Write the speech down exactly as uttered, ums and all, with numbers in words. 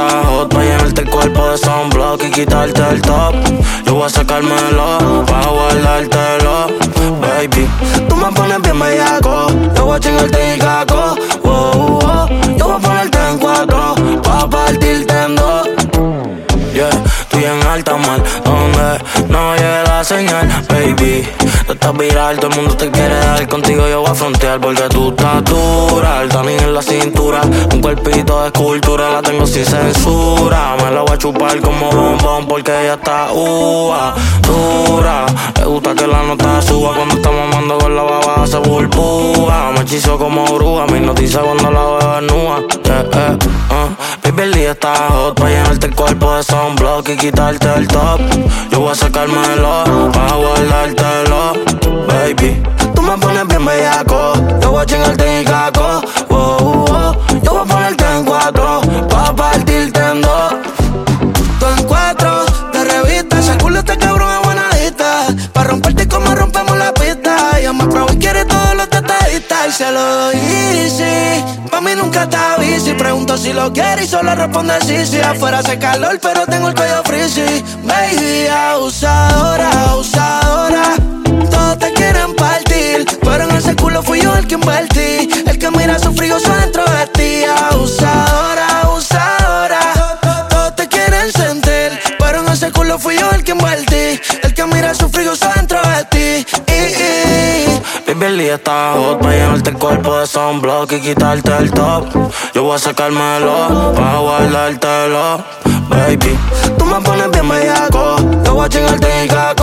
está hot pa' llenarte el cuerpo de sunblock y quitarte el top. Yo voy a sacármelo pa' guardártelo, baby. Tú me pones bien bellaco, yo voy a chingarte y caco. Oh, oh, oh. Yo voy a ponerte en cuatro pa' partirte en dos. Yeah, estoy en alta mar, donde no llega la señal, baby. Tú estás viral, todo el mundo te quiere dar. Contigo yo voy a frontear porque tú estás dura. El tanning en la cintura, un cuerpito de escultura. La tengo sin censura, me la voy a chupar como bombón porque ella está uva, dura. Le gusta que la nota suba cuando estamos mamando con la baba se burbuja. Me hechizo como bruja, mis noticias cuando la veo desnuda. Yeah, yeah, uh. Baby, el día está hot pa' llenarte el cuerpo de sunblock y quitarte el top. Yo voy a sacármelo pa' guardártelo, baby. Tú me pones bien bellaco, yo voy a chingarte y caco. Oh, oh, oh. Yo voy a ponerte en cuatro pa' partirte en dos. Tú en cuatro, de revista, ese culo este cabrón es buenadita. Pa' romperte como rompemos la pista. Ella me probó y quiere todos los detallistas. Y se lo doy easy, pa' mí nunca está bici. Pregunto si lo quiere y solo responde sí, sí. Afuera hace calor pero tengo el cuello frizzy. Baby, abusadora, abusadora. Todos te quieren partir, pero en ese culo fui yo el que invertí. El que mira su frigoso dentro de ti. Abusadora, abusadora. Todos te quieren sentir, pero en ese culo fui yo el que invertí. El que mira su frigoso dentro de ti. I, I. Baby, el día está hot pa' llenarte el cuerpo de sunblock y quitarte el top. Yo voy a sacármelo pa' guardártelo, baby. Tú me pones bien bellaco, yo voy a chingarte y caco.